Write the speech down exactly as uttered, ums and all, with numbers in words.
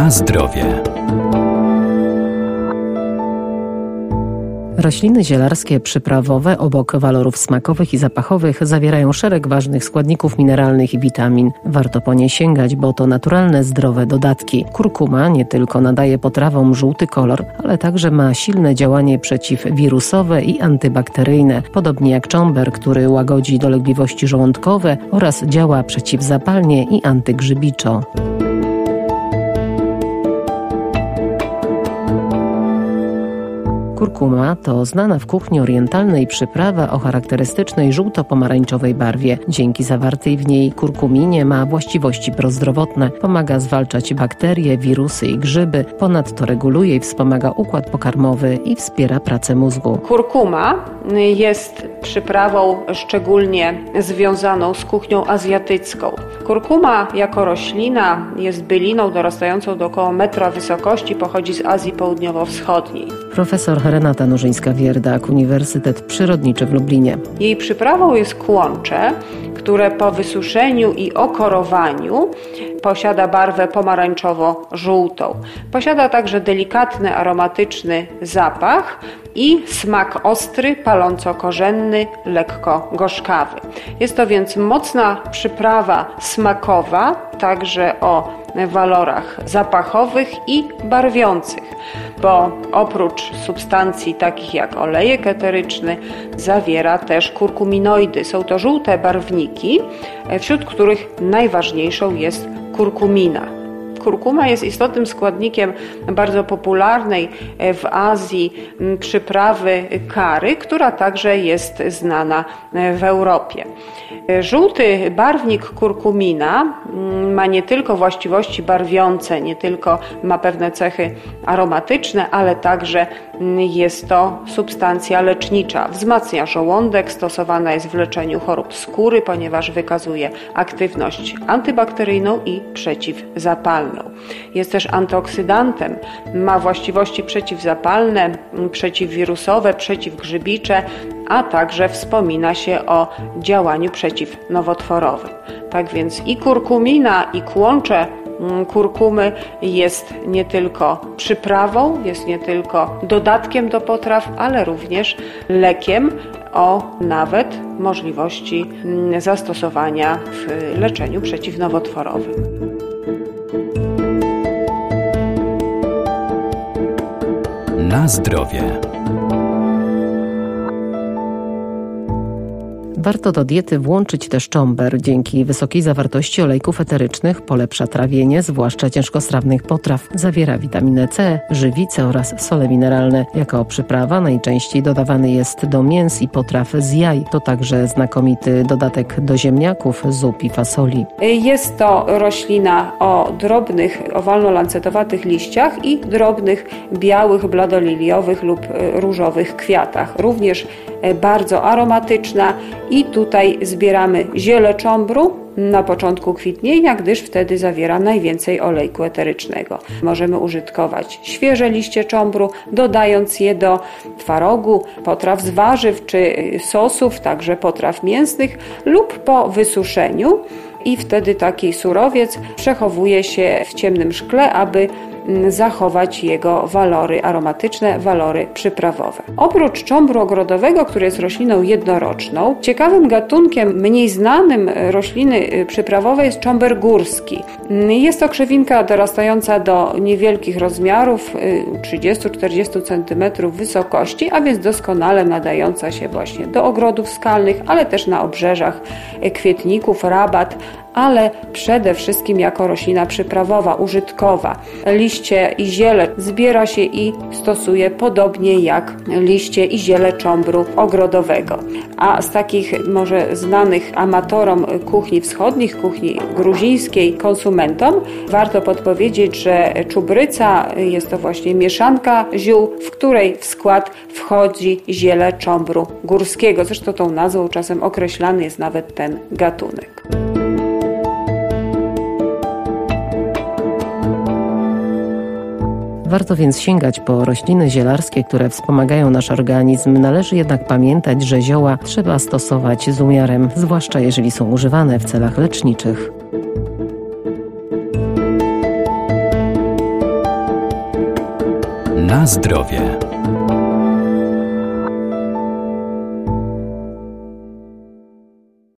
Na zdrowie. Rośliny zielarskie przyprawowe obok walorów smakowych i zapachowych zawierają szereg ważnych składników mineralnych i witamin. Warto po nie sięgać, bo to naturalne, zdrowe dodatki. Kurkuma nie tylko nadaje potrawom żółty kolor, ale także ma silne działanie przeciwwirusowe i antybakteryjne, podobnie jak czomber, który łagodzi dolegliwości żołądkowe oraz działa przeciwzapalnie i antygrzybiczo. Kurkuma to znana w kuchni orientalnej przyprawa o charakterystycznej żółto-pomarańczowej barwie. Dzięki zawartej w niej kurkuminie ma właściwości prozdrowotne, pomaga zwalczać bakterie, wirusy i grzyby, ponadto reguluje i wspomaga układ pokarmowy i wspiera pracę mózgu. Kurkuma jest przyprawą szczególnie związaną z kuchnią azjatycką. Kurkuma jako roślina jest byliną dorastającą do około metra wysokości, pochodzi z Azji Południowo-Wschodniej. Profesor Renata Nurzyńska-Wierdak, Uniwersytet Przyrodniczy w Lublinie. Jej przyprawą jest kłącze, które po wysuszeniu i okorowaniu posiada barwę pomarańczowo-żółtą. Posiada także delikatny, aromatyczny zapach i smak ostry, paląco-korzenny, lekko gorzkawy. Jest to więc mocna przyprawa smakowa, także o walorach zapachowych i barwiących, bo oprócz substancji takich jak olejek eteryczny zawiera też kurkuminoidy. Są to żółte barwniki, wśród których najważniejszą jest kurkumina. Kurkuma jest istotnym składnikiem bardzo popularnej w Azji przyprawy curry, która także jest znana w Europie. Żółty barwnik kurkumina ma nie tylko właściwości barwiące, nie tylko ma pewne cechy aromatyczne, ale także jest to substancja lecznicza. Wzmacnia żołądek, stosowana jest w leczeniu chorób skóry, ponieważ wykazuje aktywność antybakteryjną i przeciwzapalną. Jest też antyoksydantem, ma właściwości przeciwzapalne, przeciwwirusowe, przeciwgrzybicze, a także wspomina się o działaniu przeciwnowotworowym. Tak więc i kurkumina, i kłącze kurkumy jest nie tylko przyprawą, jest nie tylko dodatkiem do potraw, ale również lekiem o nawet możliwości zastosowania w leczeniu przeciwnowotworowym. Na zdrowie. Warto do diety włączyć też czomber. Dzięki wysokiej zawartości olejków eterycznych polepsza trawienie, zwłaszcza ciężkostrawnych potraw. Zawiera witaminę C, żywicę oraz sole mineralne. Jako przyprawa najczęściej dodawany jest do mięs i potraw z jaj. To także znakomity dodatek do ziemniaków, zup i fasoli. Jest to roślina o drobnych, owalno-lancetowatych liściach i drobnych, białych, bladoliliowych lub różowych kwiatach. Również bardzo aromatyczna i tutaj zbieramy ziele czombru na początku kwitnienia, gdyż wtedy zawiera najwięcej olejku eterycznego. Możemy użytkować świeże liście czombru, dodając je do twarogu, potraw z warzyw czy sosów, także potraw mięsnych lub po wysuszeniu. I wtedy taki surowiec przechowuje się w ciemnym szkle, aby zachować jego walory aromatyczne, walory przyprawowe. Oprócz czombru ogrodowego, który jest rośliną jednoroczną, ciekawym gatunkiem mniej znanym rośliny przyprawowej jest czomber górski. Jest to krzewinka dorastająca do niewielkich rozmiarów, trzydzieści do czterdziestu centymetrów wysokości, a więc doskonale nadająca się właśnie do ogrodów skalnych, ale też na obrzeżach kwietników, rabat, ale przede wszystkim jako roślina przyprawowa, użytkowa. Liście i ziele zbiera się i stosuje podobnie jak liście i ziele czombru ogrodowego. A z takich może znanych amatorom kuchni wschodnich, kuchni gruzińskiej, konsumentom, warto podpowiedzieć, że czubryca jest to właśnie mieszanka ziół, w której w skład wchodzi ziele czombru górskiego. Zresztą tą nazwą czasem określany jest nawet ten gatunek. Warto więc sięgać po rośliny zielarskie, które wspomagają nasz organizm. Należy jednak pamiętać, że zioła trzeba stosować z umiarem, zwłaszcza jeżeli są używane w celach leczniczych. Na zdrowie.